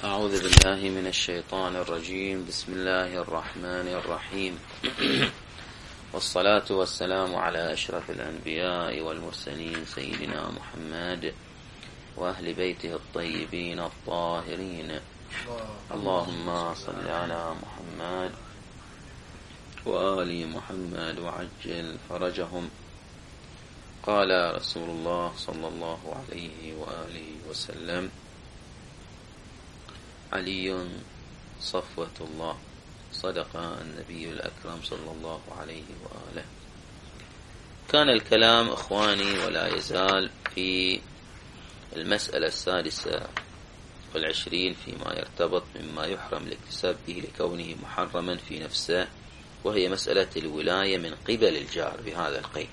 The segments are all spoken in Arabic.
أعوذ بالله من الشيطان الرجيم. بسم الله الرحمن الرحيم. والصلاة والسلام على أشرف الأنبياء والمرسلين سيدنا محمد وأهل بيته الطيبين الطاهرين. اللهم صل على محمد وآل محمد وعجل فرجهم. قال رسول الله صلى الله عليه وآله وسلم: علي صفوة الله. صدق النبي الأكرم صلى الله عليه وآله. كان الكلام إخواني ولا يزال في المسألة 26 فيما يرتبط مما يحرم الاكتساب به لكونه محرما في نفسه، وهي مسألة الولاية من قبل الجار بهذا القيد.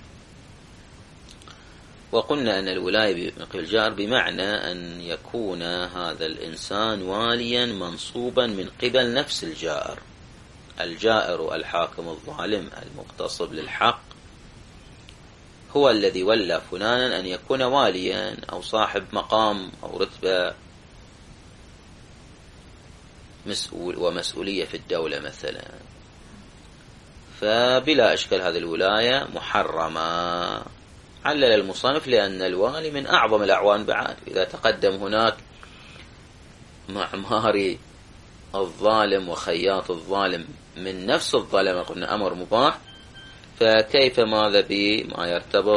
وقلنا أن الولاية من قبل الجار بمعنى أن يكون هذا الإنسان واليا منصوبا من قبل نفس الجائر. الجائر الحاكم الظالم المغتصب للحق هو الذي ولى فلانا أن يكون واليا أو صاحب مقام أو رتبة مسؤول ومسؤولية في الدولة مثلا، فبلا إشكال هذه الولاية محرمة. علل المصنف لأن الوالي من أعظم الأعوان بعد، إذا تقدم هناك معماري الظالم وخياط الظالم من نفس الظلمة قلنا أمر مباح، فكيف ماذا بما يرتبط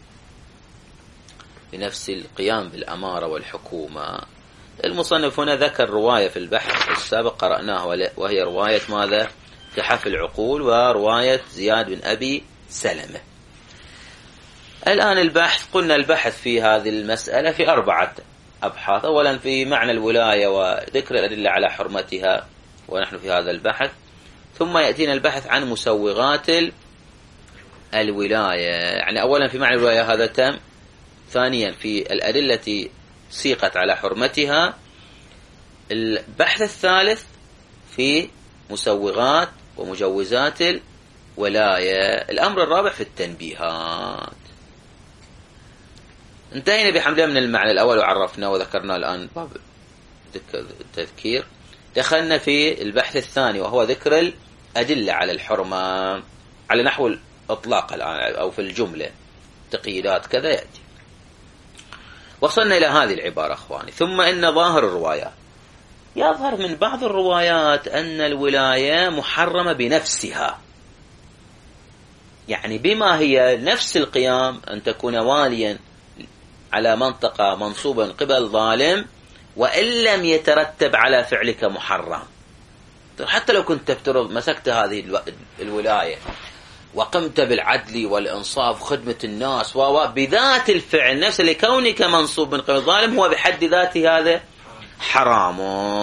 بنفس القيام بالأمارة والحكومة. المصنف هنا ذكر رواية في البحث السابق قرأناها، وهي رواية ماذا؟ تحف العقول، ورواية زياد بن أبي سلمة. الآن البحث، قلنا البحث في هذه المسألة في 4 أبحاث. أولا في معنى الولاية وذكر الأدلة على حرمتها، ونحن في هذا البحث. ثم يأتينا البحث عن مسوغات الولاية، يعني أولا في معنى الولاية هذا تم. ثانيا في الأدلة التي سيقت على حرمتها. البحث الثالث في مسوغات ومجوزات الولاية. الأمر الرابع في التنبيهات. انتهينا بحمد الله من المعنى الأول وعرفنا وذكرنا الآن باب التذكير. دخلنا في البحث الثاني وهو ذكر الأدلة على الحرمة على نحو الإطلاق الآن أو في الجملة، تقييدات كذا يأتي. وصلنا إلى هذه العبارة أخواني: ثم إن ظاهر الروايات. يظهر من بعض الروايات أن الولاية محرمة بنفسها، يعني بما هي نفس القيام، أن تكون واليا على منطقة منصوبا قبل ظالم وإن لم يترتب على فعلك محرم. حتى لو كنت تفترض مسكت هذه الولاية وقمت بالعدل والإنصاف وخدمة الناس بذات الفعل نفسه لكونك منصوب من قبل ظالم، هو بحد ذاته هذا حرام.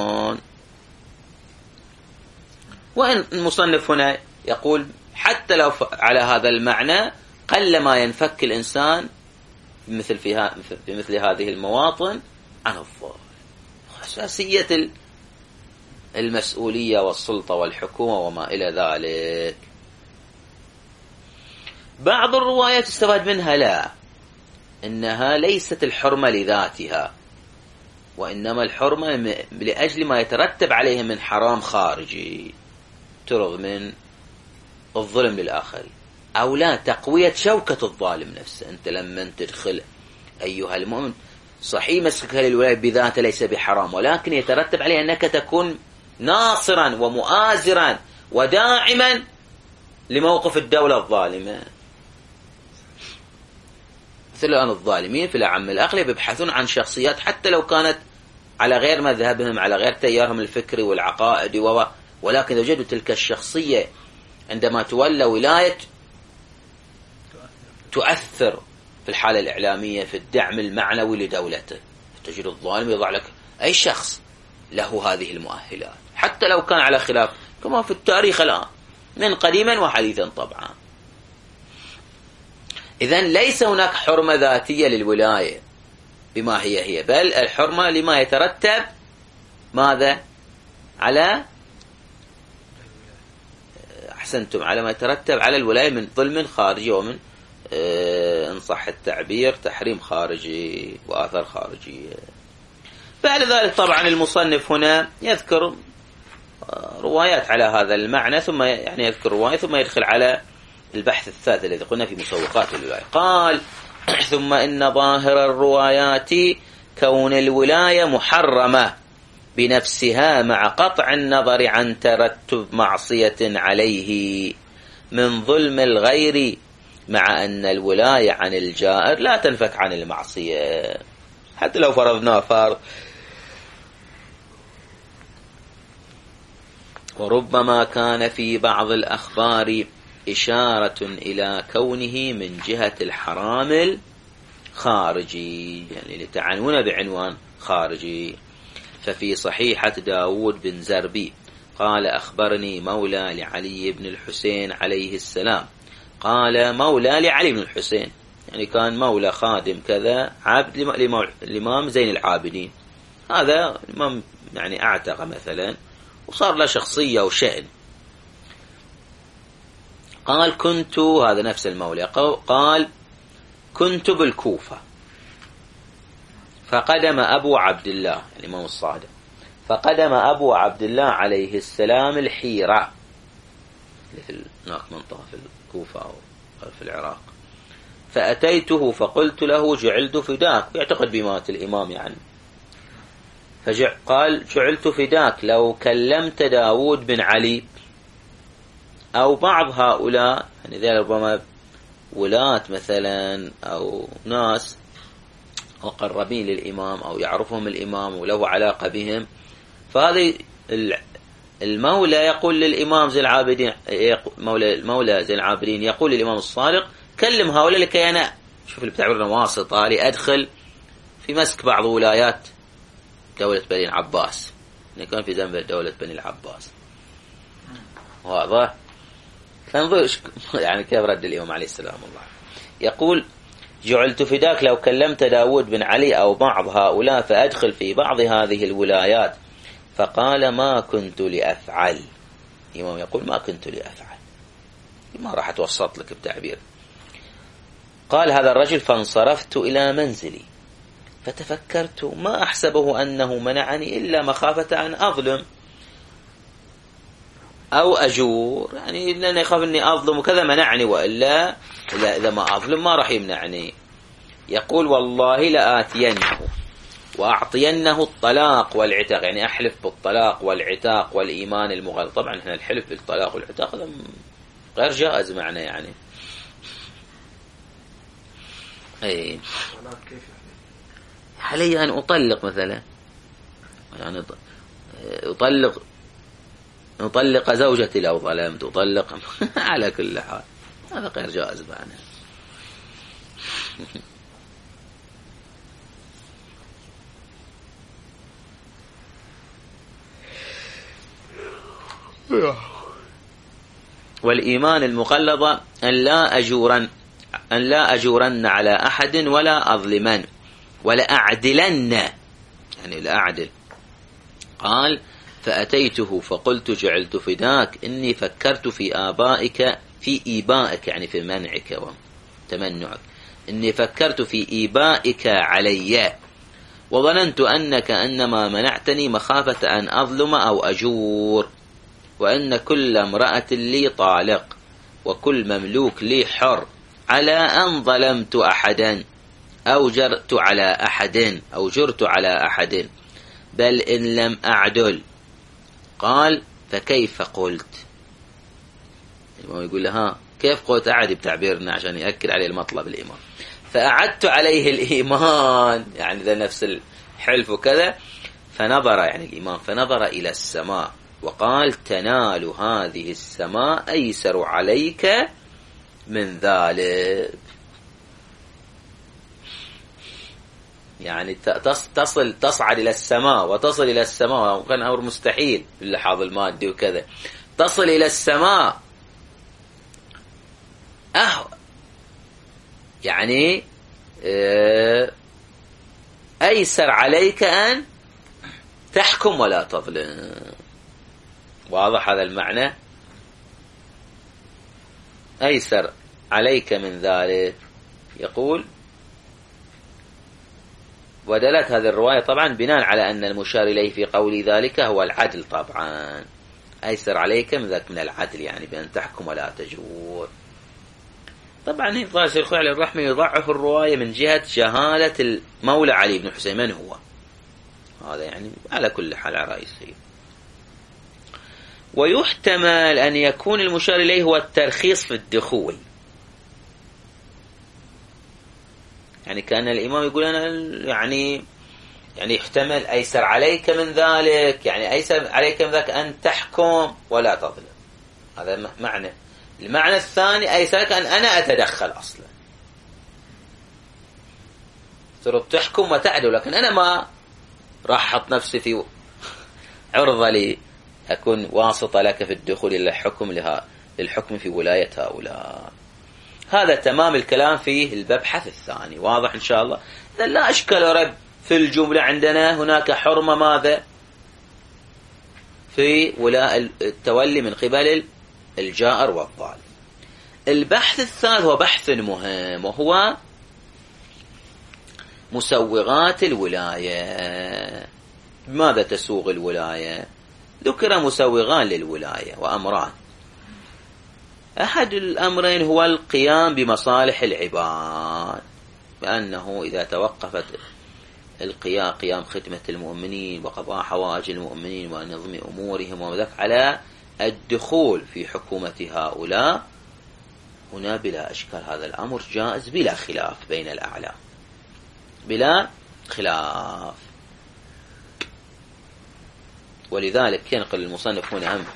وإن المصنف هنا يقول حتى لو على هذا المعنى قل ما ينفك الإنسان في مثل هذه المواطن عن الظالم. أساسية المسؤولية والسلطة والحكومة وما إلى ذلك. بعض الروايات استفاد منها لا، إنها ليست الحرمة لذاتها، وإنما الحرمة لأجل ما يترتب عليه من حرام خارجي، ترغ من الظلم للآخرين، أو لا تقوية شوكة الظالم نفسه. أنت لما تدخل أيها المؤمن صحيح مسكك للولاية بذاته ليس بحرام، ولكن يترتب عليه أنك تكون ناصرا ومؤازرا وداعما لموقف الدولة الظالمة. مثل الآن الظالمين في الأعم الأغلب يبحثون عن شخصيات حتى لو كانت على غير مذهبهم، على غير تيارهم الفكري والعقائدي، ولكن وجدوا تلك الشخصية عندما تولى ولاية تؤثر في الحالة الإعلامية في الدعم المعنوي لدولته. تجد الظالم يضع لك أي شخص له هذه المؤهلات حتى لو كان على خلاف، كما في التاريخ الآن من قديما وحديثا طبعا. إذن ليس هناك حرمة ذاتية للولاية بما هي، بل الحرمة لما يترتب ماذا على أحسنتم على ما يترتب على الولاية من ظلم خارجي ومن إن صح التعبير تحريم خارجي وآثار خارجية. بعد ذلك طبعا المصنف هنا يذكر روايات على هذا المعنى، ثم يعني يذكر رواية ثم يدخل على البحث الثالث الذي قلنا في مسوقات الولاية. قال ثم إن ظاهر الروايات كون الولاية محرمة بنفسها مع قطع النظر عن ترتب معصية عليه من ظلم الغير، مع أن الولاية عن الجائر لا تنفك عن المعصية حتى لو فرضنا فرض. وربما كان في بعض الأخبار إشارة إلى كونه من جهة الحرام الخارجي، يعني لتعنون بعنوان خارجي. ففي صحيحة داود بن زربي قال أخبرني مولى لعلي بن الحسين عليه السلام، قال مولى لعلي بن الحسين يعني كان مولى خادم كذا عبد الإمام زين العابدين، هذا الإمام يعني أعتق مثلا وصار له شخصية وشأن. قال كنت، هذا نفس المولى قال كنت بالكوفة فقدم أبو عبد الله الإمام الصادق، فقدم أبو عبد الله عليه السلام الحيرة مثل هناك منطقة في الكوفة أو في العراق، فأتيته فقلت له جعلت فداك، يعتقد بإمامة الإمام يعني، قال جعلت فداك لو كلمت داود بن علي أو بعض هؤلاء، يعني ذي ربما ولاة مثلا أو ناس مقربين للإمام أو يعرفهم الإمام وله علاقة بهم، فهذا المولى يقول للإمام زين العابدين، المولى زين العابدين يقول للإمام الصادق كلم هؤلاء لكي أنا شوف اللي بتعبرنا واسطة لأدخل في مسك بعض ولايات دولة بني العباس، يعني كان في زمن دولة بني العباس. واضح؟ فانظر يعني كيف رد الإمام عليه السلام. الله يقول جعلت فداك لو كلمت داود بن علي أو بعض هؤلاء فأدخل في بعض هذه الولايات، فقال ما كنت لأفعل. الإمام يقول ما كنت لأفعل، ما راح أتوسط لك بتعبير. قال هذا الرجل فانصرفت إلى منزلي فتفكرت ما أحسبه أنه منعني إلا مخافة أن أظلم أو أجور، يعني لأن يخاف أني أظلم وكذا منعني، وإلا إذا ما أظلم ما راح يمنعني. يقول والله لآتينه وأعطينه الطلاق والعتاق، يعني أحلف بالطلاق والعتاق والإيمان المغلظ. طبعا هنا الحلف بالطلاق والعتاق هذا غير جائز معنا يعني. أي علي أن أطلق مثلا، يعني أطلق زوجتي لو ظلمت، أطلق على كل حال هذا غير جائز معنا. والإيمان المغلظ أن لا أجورن على أحد ولا أظلمن ولا أعدلن، يعني لا أعدل. قال فأتيته فقلت جعلت فداك إني فكرت في إيبائك يعني في منعك وتمنعك، إني فكرت في إيبائك علي وظننت أنك أنما منعتني مخافة أن أظلم أو أجور، وأن كل امرأة لي طالق وكل مملوك لي حر، على أن ظلمت أحدا أو جرت على أحد بل إن لم أعدل. قال فكيف قلت؟ الإمام يقول لها كيف قلت؟ أعد بتعبيرنا عشان يأكد عليه المطلب الإمام. فأعدت عليه الإيمان، يعني ذا نفس الحلف وكذا. فنظر يعني الإمام فنظر إلى السماء وقال تنال هذه السماء أيسر عليك من ذلك، يعني تصعد إلى السماء وتصل إلى السماء، وكان أمر مستحيل في اللحاظ المادي وكذا، تصل إلى السماء يعني أيسر عليك أن تحكم ولا تظلم. واضح هذا المعنى؟ أيسر عليك من ذلك. يقول ودلت هذه الرواية طبعا بناء على أن المشار إليه في قول ذلك هو العدل طبعا، أيسر عليك من ذلك من العدل، يعني بأن تحكم ولا تجور. طبعا هنا الشيخ علي الرحمة يضعف الرواية من جهة جهالة المولى علي بن حسين من هو، هذا يعني على كل حال على رأي السيد. ويحتمل أن يكون المشار إليه هو الترخيص في الدخول، يعني كان الإمام يقول أنا يعني يحتمل أيسر عليك من ذلك، يعني أيسر عليك من ذلك أن تحكم ولا تظلم، هذا معنى. المعنى الثاني أيسر لك أن أنا أتدخل أصلا، صرت تحكم وتعدل، لكن أنا ما راح أحط نفسي في عرضة لي أكون واسطة لك في الدخول إلى للحكم في ولاية هؤلاء. هذا تمام الكلام في المبحث الثاني، واضح إن شاء الله. إذا لا أشكال رب في الجملة، عندنا هناك حرمة ماذا في ولاء التولي من قبل الجائر والظالم. البحث الثالث هو بحث مهم، وهو مسوغات الولاية. ماذا تسوغ الولاية؟ ذكر مسوغان للولاية وأمران. أحد الأمرين هو القيام بمصالح العباد، بأنه إذا توقفت قيام خدمة المؤمنين وقضاء حوائج المؤمنين ونظم أمورهم وذلك على الدخول في حكومة هؤلاء، هنا بلا إشكال هذا الأمر جائز بلا خلاف بين الأعلام، بلا خلاف. ولذلك ينقل المصنف هنا هم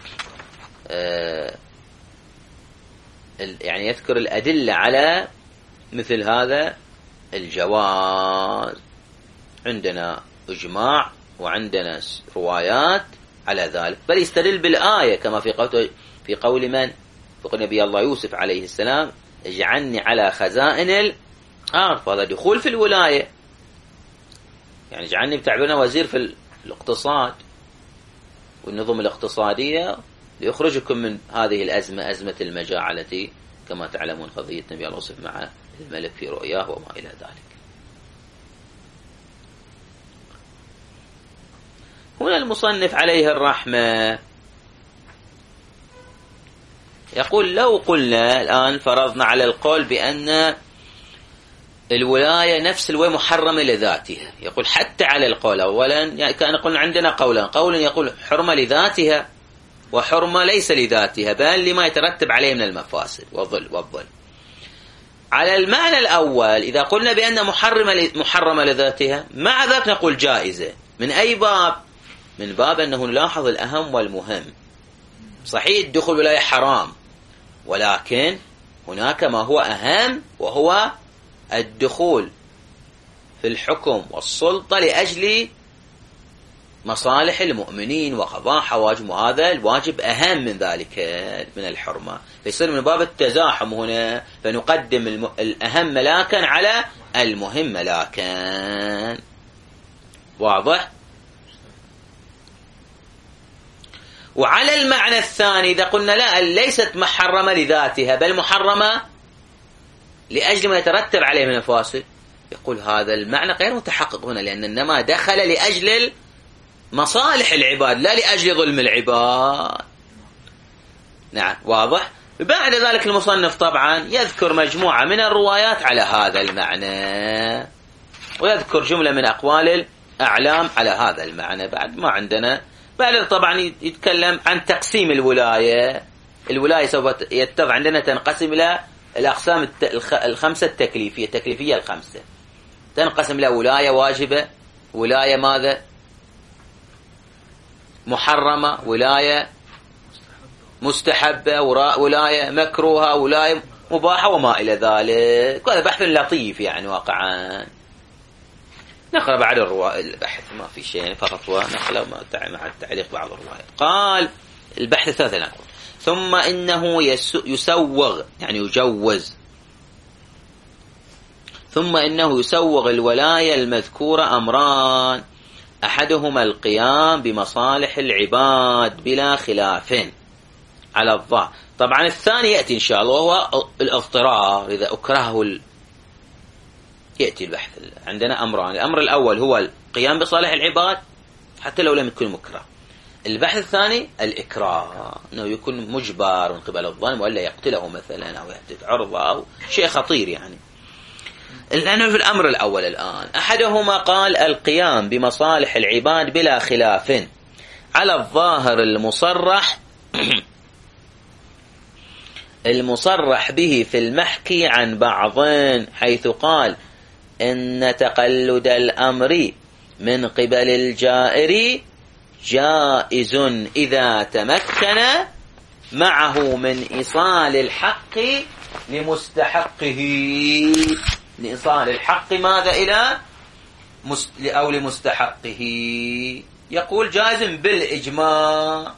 يعني يذكر الأدلة على مثل هذا الجواز. عندنا إجماع وعندنا روايات على ذلك، بل يستدل بالآية كما في قول من؟ في قول نبي الله يوسف عليه السلام اجعلني على خزائن الأرض، هذا دخول في الولاية، يعني اجعلني بتعبيرنا وزير في الاقتصاد والنظم الاقتصادية ليخرجكم من هذه الأزمة، أزمة المجاعة التي كما تعلمون قضية نبي الله يوسف مع الملك في رؤياه وما إلى ذلك. هنا المصنف عليه الرحمة يقول لو قلنا الآن فرضنا على القول بأن الولاية نفس الولاية محرمة لذاتها، يقول حتى على القول أولا يعني كان قلنا عندنا قول يقول حرمة لذاتها وحرمة ليس لذاتها، بل لما يترتب عليه من المفاسد والظلم. على المعنى الأول إذا قلنا بأن محرمة لذاتها، مع ذلك نقول جائزة. من أي باب؟ من باب أنه نلاحظ الأهم والمهم. صحيح الدخول ولاية حرام، ولكن هناك ما هو أهم، وهو الدخول في الحكم والسلطة لأجل مصالح المؤمنين وقضاء حوائجهم، وهذا الواجب أهم من ذلك من الحرمة، فيصير من باب التزاحم هنا، فنقدم الأهم ملاكا على المهم ملاكا. واضح؟ وعلى المعنى الثاني إذا قلنا لا، ليست محرمة لذاتها بل محرمة لأجل ما يترتب عليه من الفاسد، يقول هذا المعنى غير متحقق هنا، لأن إنما دخل لأجل مصالح العباد لا لأجل ظلم العباد. نعم واضح. بعد ذلك المصنف طبعا يذكر مجموعة من الروايات على هذا المعنى، ويذكر جملة من أقوال الأعلام على هذا المعنى. بعد ما عندنا بعد طبعا يتكلم عن تقسيم الولاية. الولاية سوف يتضح عندنا تنقسم إلى الأقسام الخمسة التكليفية الخمسة، تنقسم إلى ولاية واجبة، ولاية ماذا محرمة، ولاية مستحبة، ولاية مكروهة، ولاية مباحة وما إلى ذلك. وهذا بحث لطيف يعني واقعا. نقرأ بعد البحث ما في شيء فقط، ونقرأ مع التعليق بعض الروايات. قال البحث الثالث نقول ثم إنه يسوغ يعني يجوز، ثم إنه يسوغ الولاية المذكورة أمران، أحدهما القيام بمصالح العباد بلا خلاف على الظاهر. طبعا الثاني يأتي إن شاء الله وهو الاضطرار، إذا أكرهه يأتي البحث. عندنا أمران: الأمر الأول هو القيام بصالح العباد حتى لو لم يكن مكره. البحث الثاني الإكراه، أنه يكون مجبر من قبل الظالم ولا يقتله مثلا أو يهتك عرضه أو شيء خطير يعني. لأنه في الأمر الأول الآن أحدهما قال القيام بمصالح العباد بلا خلاف على الظاهر المصرح به في المحكي عن بعضين، حيث قال إن تقلد الأمر من قبل الجائر جائز إذا تمكن معه من إيصال الحق لمستحقه. لإيصال الحق ماذا إلى أو لمستحقه. يقول جائز بالإجماع.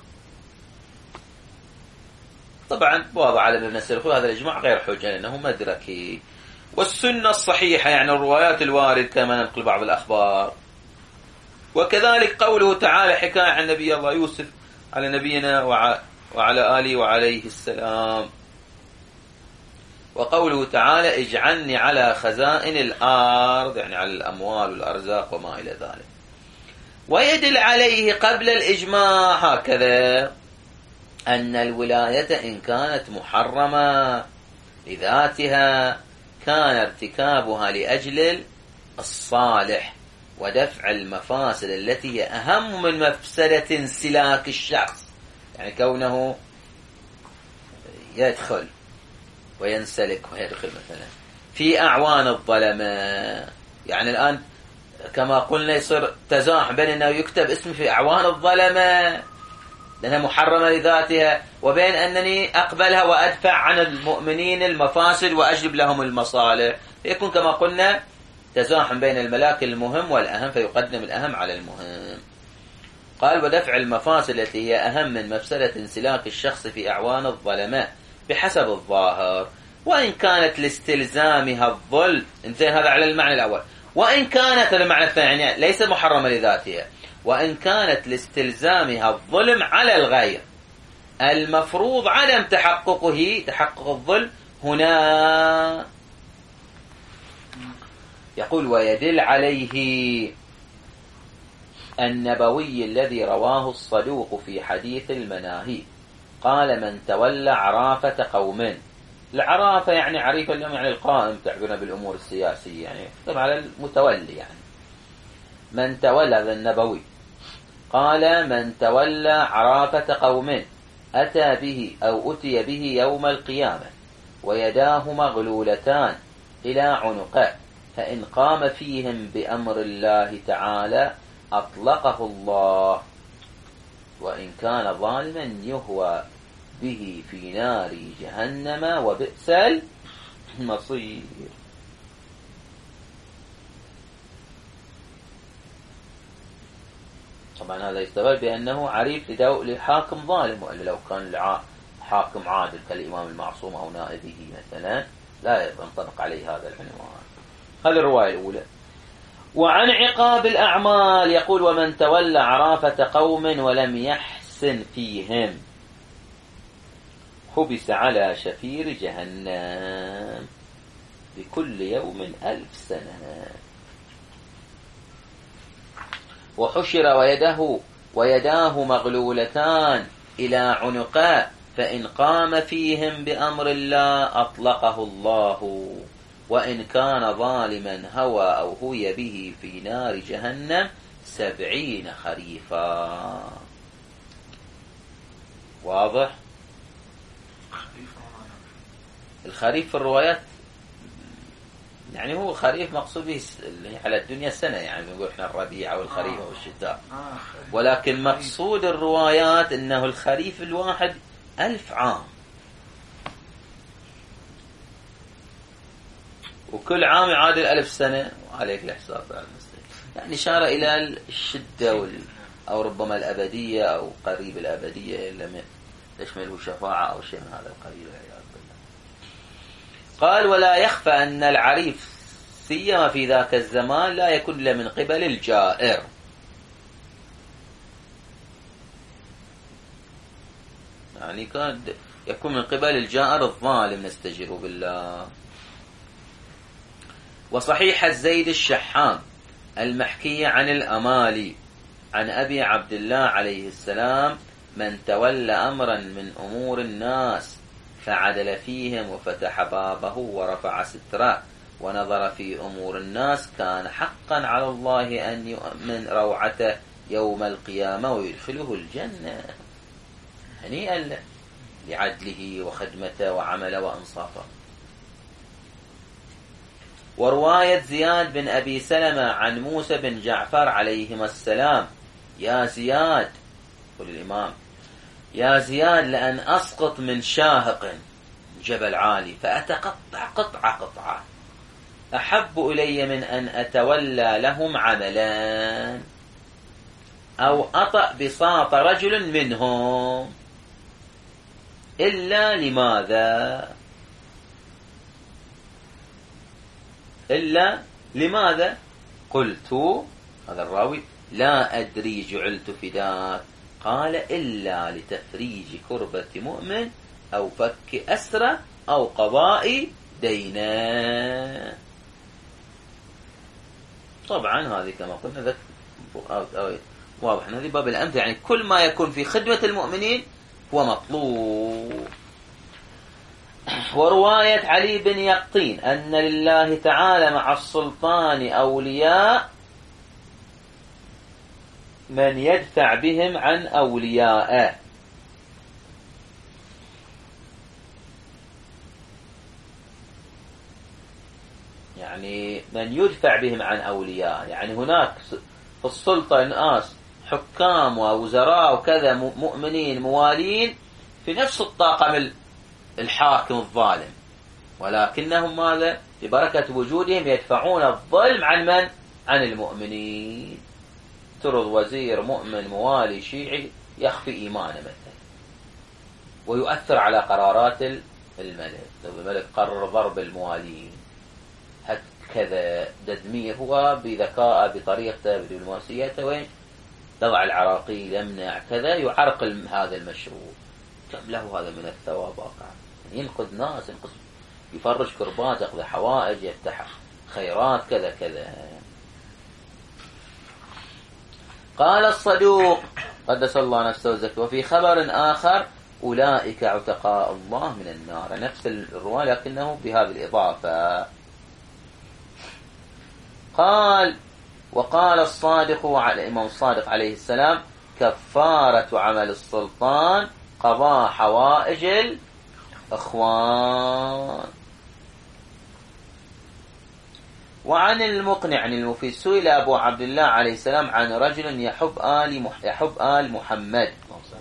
طبعا واضح على ابن السلف هذا الإجماع غير حجة لأنه مدركي. والسنة الصحيحة يعني الروايات الوارد كما ننقل بعض الأخبار. وكذلك قوله تعالى حكاية عن نبي الله يوسف على نبينا وعلى آله وعليه السلام. وقوله تعالى اجعلني على خزائن الأرض يعني على الأموال والأرزاق وما إلى ذلك. ويدل عليه قبل الإجماع هكذا أن الولاية إن كانت محرمة لذاتها كان ارتكابها لأجل الصالح ودفع المفاسد التي هي أهم من مفسدة انسلاك الشخص، يعني كونه يدخل وينسلك ويدخل مثلا في أعوان الظلمة. يعني الآن كما قلنا يصير تزاحم بين أنه يكتب اسمي في أعوان الظلمة لأنها محرمة لذاتها وبين أنني أقبلها وأدفع عن المؤمنين المفاسد وأجلب لهم المصالح، فيكون كما قلنا تزاحم بين الملاك المهم والأهم فيقدم الأهم على المهم. قال ودفع المفاسد التي هي أهم من مفسدة انسلاك الشخص في أعوان الظلماء بحسب الظاهر، وإن كانت لاستلزامها الظلم. انتهى هذا على المعنى الأول. وإن كانت المعنى الثاني ليس محرمة لذاتها، وإن كانت لاستلزامها الظلم على الغير المفروض عدم تحقق الظلم هنا. يقول ويدل عليه النبوي الذي رواه الصدوق في حديث المناهي قال من تولى عرافة قوم. العرافة يعني عريفة اليوم يعني القائم تعبنا بالأمور السياسية يعني على المتولي يعني. من تولى هذا النبوي قال من تولى عرافة قوم أتى به أو أتي به يوم القيامة ويداه مغلولتان إلى عنقه فإن قام فيهم بأمر الله تعالى أطلقه الله وإن كان ظالما يهوى به في نار جهنم وبئس المصير. طبعا هذا يستفاد بأنه عريف لحاكم ظالم، وإلا لو كان حاكم عادل كالإمام المعصوم أو نائبه مثلا لا ينطبق عليه هذا العنوان. هذه الرواية الأولى. وعن عقاب الأعمال يقول ومن تولى عرافة قوم ولم يحسن فيهم حبس على شفير جهنم بكل يوم 1000 سنة وحشر ويداه مغلولتان إلى عنقه فإن قام فيهم بأمر الله أطلقه الله وإن كان ظالما هوى أو هوي به في نار جهنم 70 خريفا. واضح؟ الخريف في الروايات يعني هو خريف مقصود به على الدنيا سنة، يعني نقول احنا الربيع أو الخريف أو الشتاء، ولكن مقصود الروايات أنه الخريف الواحد 1000 عام، وكل عام يعادل 1000 سنة وعليك الحساب على المسلم. يعني إشارة إلى الشدة أو ربما الأبدية أو قريب الأبدية لم تشمله شفاعة أو شيء من هذا القبيل. قال ولا يخفى أن العريف سيما في ذاك الزمان لا يكون إلا من قبل الجائر، يعني كان يكون من قبل الجائر الظالم نستجير بالله. وصحيح زيد الشحام المحكية عن الأمالي عن أبي عبد الله عليه السلام: من تولى أمرا من أمور الناس فعدل فيهم وفتح بابه ورفع ستره ونظر في أمور الناس كان حقا على الله أن يؤمن روعته يوم القيامة ويدخله الجنة. هنيئا له لعدله وخدمته وعمله وأنصافه. ورواية زياد بن أبي سلمة عن موسى بن جعفر عليهما السلام: يا زياد، قل الإمام: يا زياد لأن أسقط من شاهق جبل عالي فأتقطع قطعة أحب إلي من أن أتولى لهم عملان أو أطأ بساط رجل منهم. إلا لماذا قلت هذا الراوي: لا أدري جعلت فداك. قال: إلا لتفريج كربة مؤمن أو فك أسرة أو قضاء دينا. طبعا هذه كما قلنا واضح أن هذه باب الأمثلة، يعني كل ما يكون في خدمة المؤمنين هو مطلوب. ورواية علي بن يقطين أن لله تعالى مع السلطان أولياء من يدفع بهم عن أوليائه. يعني من يدفع بهم عن أوليائه، يعني هناك في السلطة ناس حكام ووزراء وكذا مؤمنين موالين في نفس الطاقم الحاكم الظالم، ولكنهم ماذا؟ ببركة وجودهم يدفعون الظلم عن من؟ عن المؤمنين. ترد وزير مؤمن موالي شيعي يخفي إيمانه مثلا ويؤثر على قرارات الملك. لو الملك قرر ضرب الموالين هكذا تدمير، هو بذكاء بطريقته بدبلوماسيته وين تضع العراقيل يمنع كذا يعرقل هذا المشروع. كم له هذا من الثواب واقعا؟ ينقذ ناس، يفرج كربات، يقضي حوائج، يفتح خيرات كذا كذا. قال الصدوق قدس الله نفسه وزكاه: وفي خبر آخر: أولئك عتقاء الله من النار. نفس الرواية لكنه بهذه الإضافة. قال: وقال الصادق على الإمام الصادق عليه السلام: كفارة عمل السلطان قضاء حوائج الإخوان. وعن المقنع عن المفيد: سئل أبو عبد الله عليه السلام عن رجل يحب آل محمد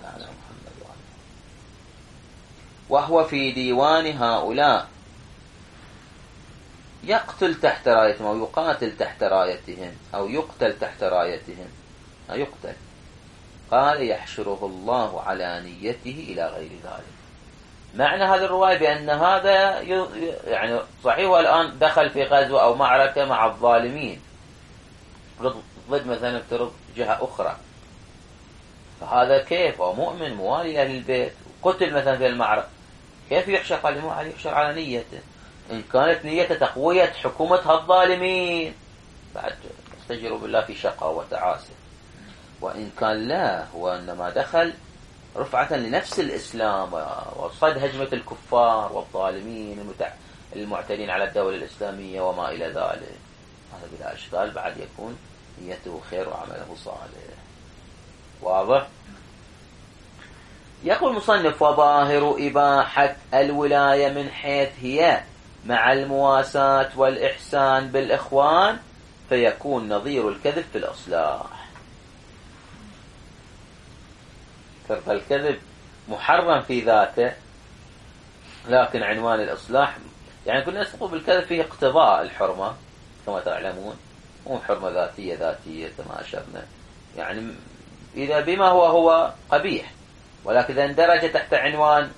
وهو في ديوان هؤلاء يقتل تحت رايتهم أو يقاتل تحت رايتهم أو يقتل تحت رايتهم يقتل. قال: يحشره الله على نيته إلى غير ذلك. معنى هذه الرواية بأن هذا يعني صحيح والآن دخل في غزوة أو معركة مع الظالمين ضد مثلا افترض جهة أخرى، فهذا كيف هو مؤمن موالي لأهل البيت قتل مثلا في المعركة، كيف يحشر؟ قال: يحشر على نيته. إن كانت نيته تقوية حكومة الظالمين بعد استجروا بالله في شقاء وتعاسة، وإن كان لا، هو إنما دخل رفعة لنفس الإسلام وصد هجمة الكفار والظالمين المعتدين على الدولة الإسلامية وما إلى ذلك. هذا بلا إشكال بعد يكون نيته خير وعمله صالح. واضح؟ يقول المصنف: وظاهر إباحة الولاية من حيث هي مع المواساة والإحسان بالإخوان فيكون نظير الكذب في الإصلاح. فالكذب محرم في ذاته، لكن عنوان الإصلاح يعني كنا نقول بالكذب فيه اقتضاء الحرمة كما تعلمون، مو حرمة ذاتية كما أشرنا، يعني إذا بما هو قبيح، ولكن إذا اندرج تحت عنوان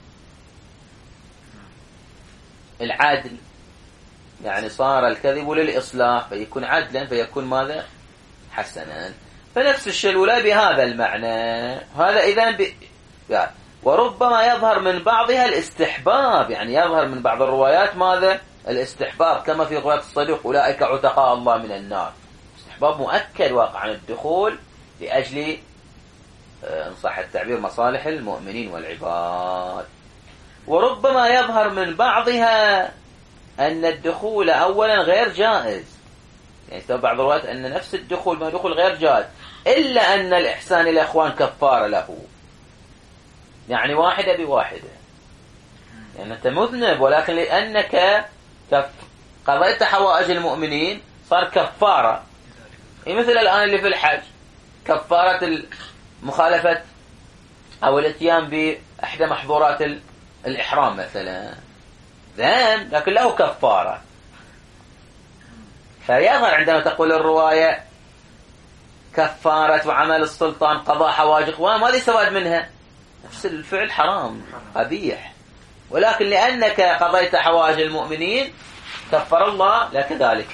العدل يعني صار الكذب للإصلاح فيكون عدلا، فيكون ماذا؟ حسنا. فنفس الشيء الولاية بهذا المعنى. هذا إذن وربما يظهر من بعضها الاستحباب، يعني يظهر من بعض الروايات ماذا؟ الاستحباب كما في رواية الصدوق أولئك عتقاء الله من النار، استحباب مؤكد واقع عن الدخول لأجل إن صح التعبير مصالح المؤمنين والعباد. وربما يظهر من بعضها أن الدخول أولا غير جائز، يعني بعض الروايات أن نفس الدخول ما دخول غير جائز، إلا أن الإحسان إلى الإخوان كفارة له، يعني واحدة بواحدة، يعني أنت مذنب ولكن لأنك قضيت حوائج المؤمنين صار كفارة، مثل الآن اللي في الحج كفارة مخالفة أو الاتيان بأحدى محظورات الإحرام مثلا، ذنب لكن له كفارة. فيظهر عندما تقول الرواية كفارة وعمل السلطان قضاء حوائج إخوان، ماذا يستفاد منها؟ نفس الفعل حرام قبيح، ولكن لأنك قضيت حوائج المؤمنين كفر الله لك ذلك.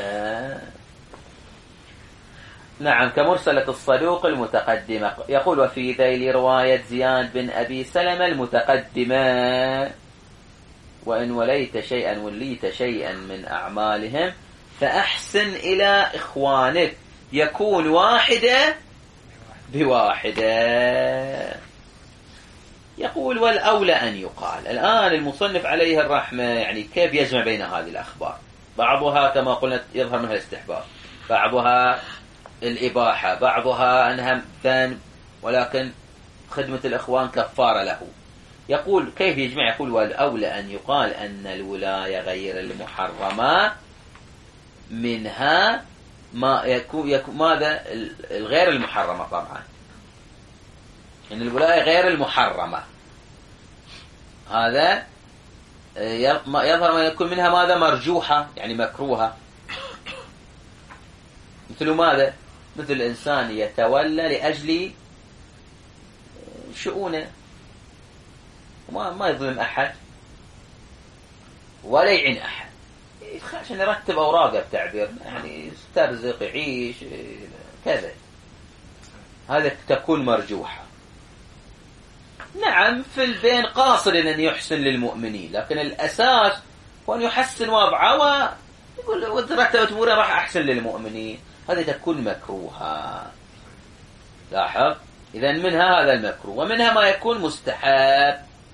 نعم، كمرسلة الصدوق المتقدمة. يقول وفي ذيل رواية زياد بن أبي سلمة المتقدمة وإن وليت شيئا من أعمالهم فأحسن إلى إخوانك، يكون واحدة بواحدة. يقول والأولى أن يقال. الآن المصنف عليه الرحمة يعني كيف يجمع بين هذه الأخبار؟ بعضها كما قلنا يظهر منها الاستحباب، بعضها الإباحة، بعضها أنها ذنب ولكن خدمة الإخوان كفارة له. يقول كيف يجمع؟ يقول والأولى أن يقال أن الولاية غير المحرمة منها ما يكون ماذا الغير المحرمة، طبعا إن الولاية غير المحرمة هذا يظهر ما يكون منها ماذا مرجوحة، يعني مكروهة. مثل ماذا؟ مثل الإنسان يتولى لأجل شؤونه وما يظلم أحد ولا يعين أحد، عشان يرتب أوراقه بتعبير، يعني يسترزق يعيش كذا، هذا تكون مرجوحة. نعم في البين قاصد أن يحسن للمؤمنين، لكن الأساس هو أن يحسن وضعه ويقول وترتبت أموره راح أحسن للمؤمنين، هذه تكون مكروهة. لاحظ إذن منها هذا المكروه، ومنها ما يكون مستحب،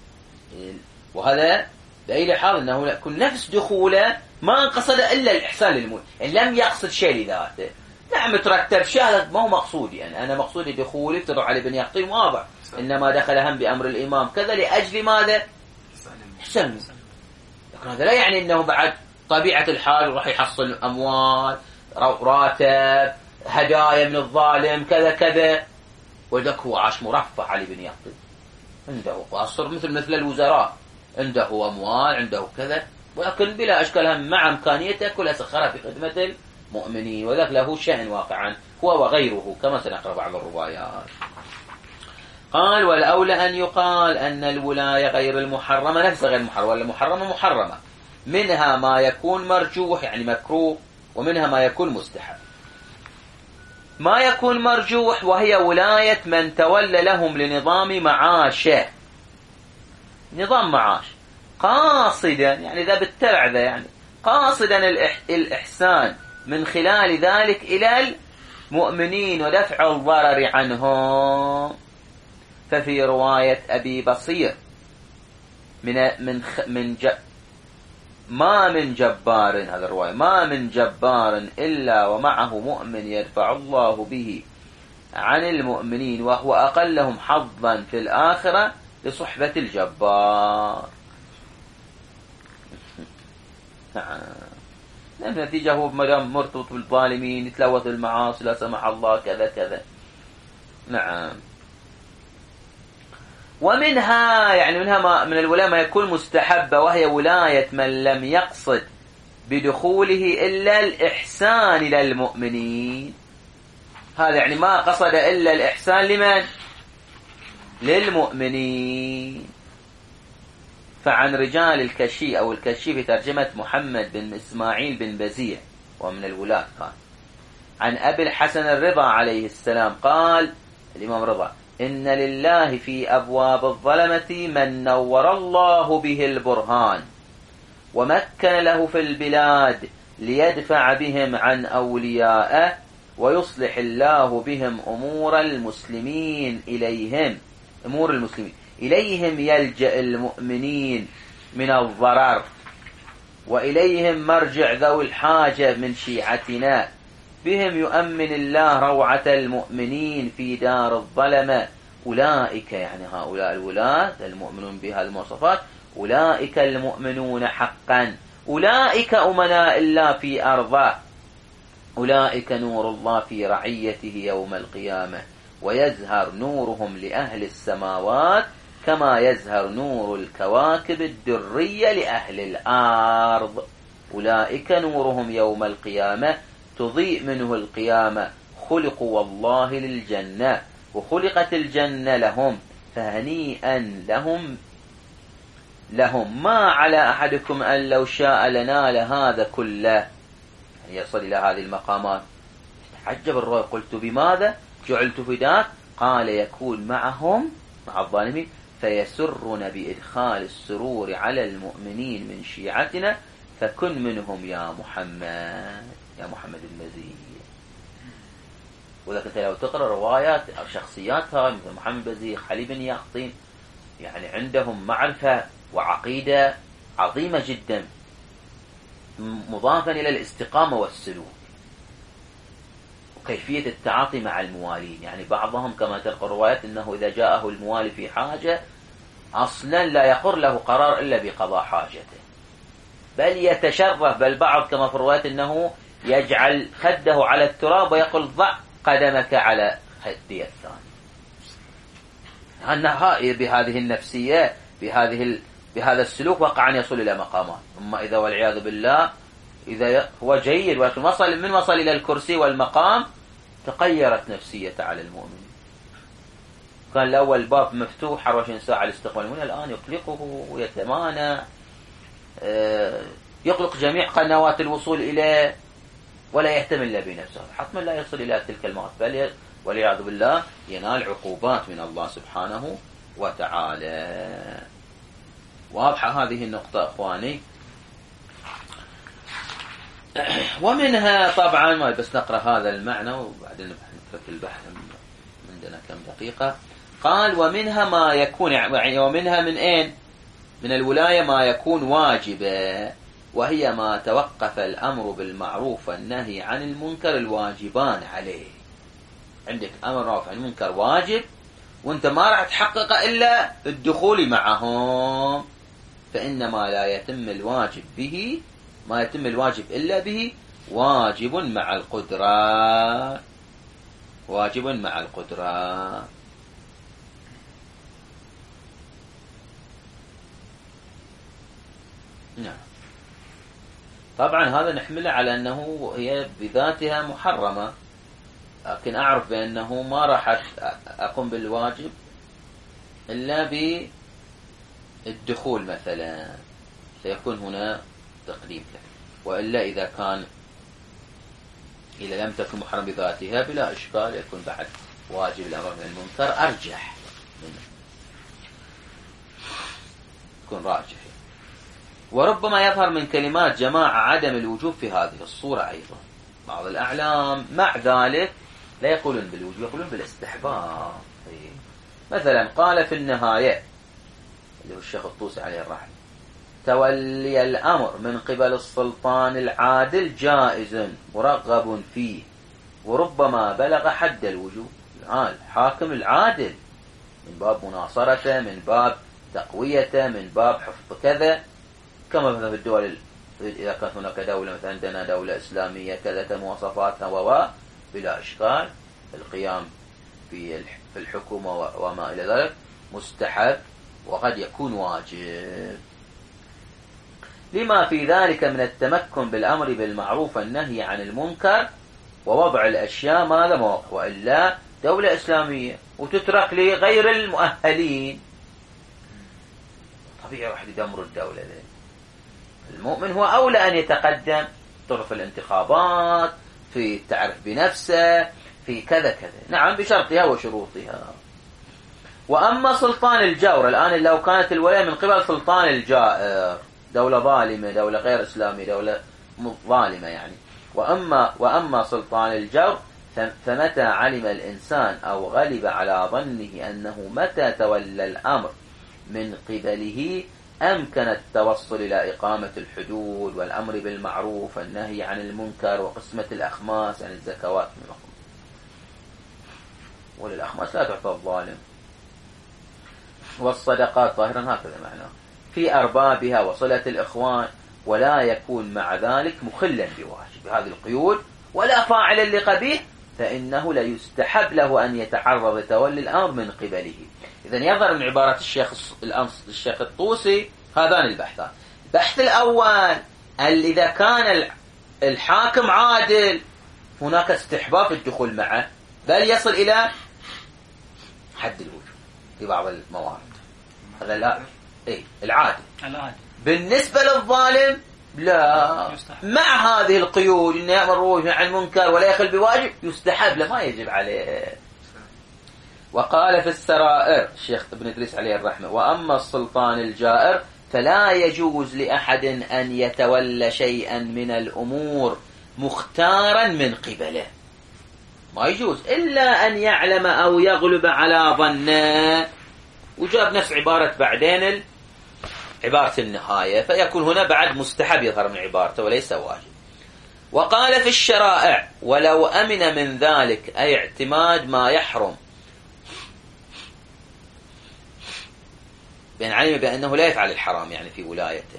وهذا بأي حال أنه يكون نفس دخوله ما قصد إلا الإحسان للمؤمن، يعني لم يقصد شيء لذاته. نعم ترتب شيء ما هو مقصودي، يعني أنا مقصودي دخولي افترض علي بن يقطين واضح، إنما دخل هم بأمر الإمام كذا لأجل ماذا؟ إحسان. لكن هذا لا يعني أنه بعد طبيعة الحال راح يحصل أموال، راتب، هدايا من الظالم كذا كذا، ولذلك هو عاش مرفه علي بن يقطين، عنده قاصر مثل الوزراء، عنده أموال عنده كذا، ولكن بلا أشكال هم مع إمكانيته كلها سخرها في خدمة المؤمنين، وذلك له شأن واقعا هو وغيره كما سنقرأ بعض الروايات. قال والأولى أن يقال أن الولاية غير المحرمة نفس غير المحرمة، ولا محرمة محرمة، منها ما يكون مرجوح يعني مكروه، ومنها ما يكون مستحب. ما يكون مرجوح وهي ولاية من تولى لهم لنظام معاشه، نظام معاش قاصدا، يعني ذا بالتبع ذا، يعني قاصدا الإحسان من خلال ذلك إلى المؤمنين ودفع الضرر عنهم. ففي رواية أبي بصير ما من جبار، هذا الرواية ما من جبار إلا ومعه مؤمن يدفع الله به عن المؤمنين وهو أقلهم حظا في الآخرة لصحبة الجبار. نعم النتيجة هو مدام مرتبط بالظالمين يتلوث المعاصي لا سمح الله كذا كذا. نعم. ومنها يعني منها من الولاية ما يكون مستحبة، وهي ولاية من لم يقصد بدخوله إلا الإحسان إلى المؤمنين. هذا يعني ما قصد إلا الإحسان لمن؟ للمؤمنين. فعن رجال الكشي أو الكشي في ترجمة محمد بن إسماعيل بن بزيع ومن الولاة قال عن أبي الحسن الرضا عليه السلام قال الإمام رضا إن لله في أبواب الظلمة من نور الله به البرهان ومكن له في البلاد ليدفع بهم عن أوليائه ويصلح الله بهم أمور المسلمين إليهم يلجأ المؤمنين من الضرر، وإليهم مرجع ذوي الحاجة من شيعتنا، بهم يؤمن الله روعة المؤمنين في دار الظلمة. أولئك يعني هؤلاء الولاة المؤمنون بهذه المواصفات، أولئك المؤمنون حقا، أولئك أمناء الله في أرضه، أولئك نور الله في رعيته يوم القيامة، ويزهر نورهم لأهل السماوات كما يزهر نور الكواكب الدرية لأهل الأرض. أولئك نورهم يوم القيامة تضيء منه القيامة، خلقوا والله للجنة وخلقت الجنة لهم، فهنيئا لهم ما على أحدكم أن لو شاء لنال هذا كله، يصل إلى هذه المقامات. تعجب الرأي، قلت بماذا جعلت فداك؟ قال يكون معهم مع الظالمين فيسرون بإدخال السرور على المؤمنين من شيعتنا، فكن منهم يا محمد المزيد. وإذا كنت لو تقرأ روايات أو شخصياتها مثل محمد بزيغ، علي بن يقطين، يعني عندهم معرفة وعقيدة عظيمة جدا مضافا إلى الاستقامة والسلوك وكيفية التعاطي مع الموالين. يعني بعضهم كما تلقى الروايات أنه إذا جاءه الموالي في حاجة أصلا لا يقر له قرار إلا بقضاء حاجته، بل يتشرف، بل بعض كما في الروايات أنه يجعل خده على التراب ويقول ضع قدمك على خدي الثاني. بهذه النفسية بهذا السلوك وقع أن يصل إلى مقامات. ثم إذا والعياذ بالله إذا هو جيد ولكن وصل إلى الكرسي والمقام تغيرت نفسيته على المؤمن. كان الأول باب مفتوح 24 ساعة لاستقبال المؤمن، الآن يقلقه ويتمانى، يقلق جميع قنوات الوصول إليه ولا يهتم إلا بنفسه، حتما لا يصل إلى تلك الموت، بل والعياذ بالله ينال عقوبات من الله سبحانه وتعالى. واضحة هذه النقطة أخواني. ومنها طبعا ما بس نقرأ هذا المعنى وبعدين نترك البحث، عندنا كم دقيقة. قال ومنها ما يكون، يعني ومنها من أين؟ من الولاية ما يكون واجبا، وهي ما توقف الأمر بالمعروف والنهي عن المنكر الواجبان عليه. عندك أمر معروف عن المنكر واجب وانت ما راح تحقق إلا الدخول معهم، فإنما لا يتم الواجب به ما يتم الواجب إلا به واجب مع القدرة، واجب مع القدرة. نعم. طبعا هذا نحمله على أنه هي بذاتها محرمة، لكن أعرف بأنه ما راح أقوم بالواجب إلا بالدخول مثلا، سيكون هنا تقديم له، وإلا إذا لم تكن محرم بذاتها بلا إشكال يكون بعد واجب الأمر من المنكر أرجح منه، يكون راجح. وربما يظهر من كلمات جماعة عدم الوجوب في هذه الصورة أيضا. بعض الأعلام مع ذلك لا يقولون بالوجوب، يقولون بالاستحباب. مثلا قال في النهاية اللي هو الشيخ الطوسي عليه الرحمة: تولي الأمر من قبل السلطان العادل جائز مرغب فيه، وربما بلغ حد الوجوب. الحاكم العادل من باب مناصرته، من باب تقويته، من باب حفظ كذا، كما مثلا في الدول إذا كانت هناك دولة مثلا عندنا دولة إسلامية كذا مواصفاتها بلا إشكال القيام في الحكومة وما إلى ذلك مستحب وقد يكون واجب، لما في ذلك من التمكن بالأمر بالمعروف والنهي عن المنكر ووضع الأشياء ماذا مواقف. وإلا دولة إسلامية وتترك لغير المؤهلين، طبيعي واحد يدمر الدولة ذي. المؤمن هو أولى أن يتقدم طرف الانتخابات، في التعرف بنفسه، في كذا كذا، نعم بشرطها وشروطها. وأما سلطان الجور الآن، لو كانت الولاية من قبل سلطان الجائر دولة ظالمة، دولة غير إسلامية، دولة ظالمة يعني. وأما سلطان الجور فمتى علم الإنسان أو غلب على ظنه أنه متى تولى الأمر من قبله أمكن التوصل إلى إقامة الحدود والأمر بالمعروف والنهي عن المنكر وقسمة الأخماس يعني الزكوات من الأخماس. وللأخماس لا تعطى الظالم، والصدقات ظاهرا هكذا معناه في أربابها وصلة الإخوان، ولا يكون مع ذلك مخلا بواجب هذه القيود ولا فاعلا لقبيح، فإنه لا يستحب له أن يتعرض لتولي الأمر من قبله. إذن يظهر من عبارة الشيخ الطوسي هذان البحثان. البحث الأول إذا كان الحاكم عادل هناك استحباب الدخول معه، بل يصل إلى حد الوجوب في بعض الموارد. هذا لا العادل. بالنسبة للظالم لا، مع هذه القيود إنه يأمر بالمعروف عن المنكر ولا يخل بواجب، يستحب له ما يجب عليه. وقال في السرائر الشيخ ابن إدريس عليه الرحمة: وأما السلطان الجائر فلا يجوز لأحد أن يتولى شيئا من الأمور مختارا من قبله، ما يجوز إلا أن يعلم أو يغلب على ظنه. وجاب نفس عبارة بعدين عبارة النهاية، فيكون هنا بعد مستحب يظهر من عبارته وليس واجب. وقال في الشرائع: ولو أمن من ذلك أي اعتماد ما يحرم، بأن علم بأنه لا يفعل الحرام يعني في ولايته،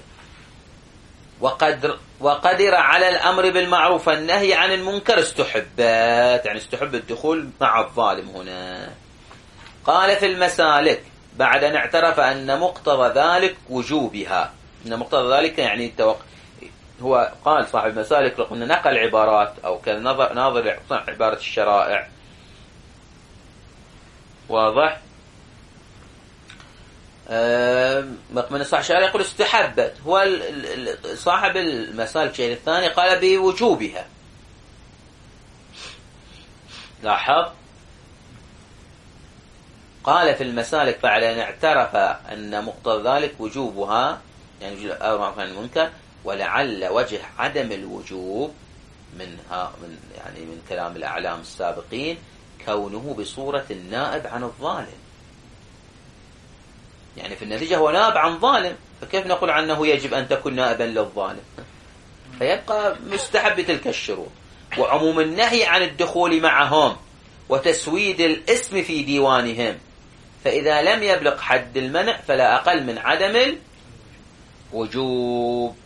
وقدر على الأمر بالمعروف والنهي عن المنكر استحبت، يعني استحب الدخول مع الظالم هنا. قال في المسالك: بعد أن اعترف أن مقتضى ذلك وجوبها، أن مقتضى ذلك يعني هو قال صاحب المسالك لو قلنا نقل عبارات أو كان ناظر عبارة الشرائع واضح. من صاحب الشرائع يقول استحبت، هو صاحب المسالك شيء الثاني قال بوجوبها. لاحظ قال في المسالك بعد أن اعترف أن مقتضى ذلك وجوبها يعني وجوب الأمر عن المنكر، ولعل وجه عدم الوجوب من كلام الأعلام السابقين كونه بصورة النائب عن الظالم، يعني في النتيجة هو نائب عن ظالم، فكيف نقول عنه يجب أن تكون نائبا للظالم؟ فيبقى مستحب تلك الشروط. وعموم النهي عن الدخول معهم وتسويد الاسم في ديوانهم، فإذا لم يبلغ حد المنع فلا أقل من عدم الوجوب.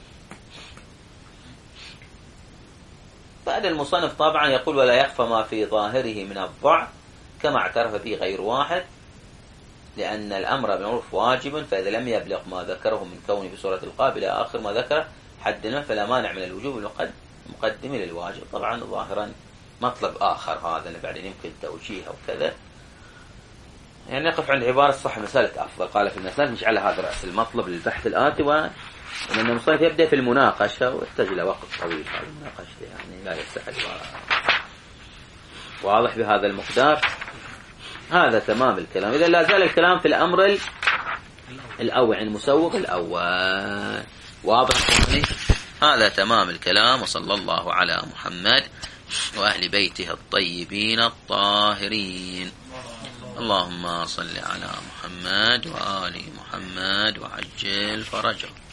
بعد المصنف طبعا يقول: ولا يخفى ما في ظاهره من الضعف كما اعترف به غير واحد، لأن الأمر بالمعروف واجب، فإذا لم يبلغ ما ذكره من كونه بصورة القابل إلى آخر ما ذكره حد المنع فلا مانع من الوجوب المقدم للواجب. طبعا ظاهرا مطلب آخر هذا اللي بعدين يمكن توجيهه وكذا، يعني نقف عند عبارة صح المسالك أفضل. قال في المسالك نجعل هذا رأس المطلب للبحث الآتي، وأن المصنف يبدأ في المناقشة ويحتاج إلى وقت طويل هذه المناقشة، يعني لا يستحق. واضح بهذا المقدار. هذا تمام الكلام. إذا لا زال الكلام في الأمر الأول عن المسوق الأول. واضح. هذا تمام الكلام. وصلى الله على محمد وأهل بيته الطيبين الطاهرين. اللهم صل على محمد وآل محمد وعجل فرجه.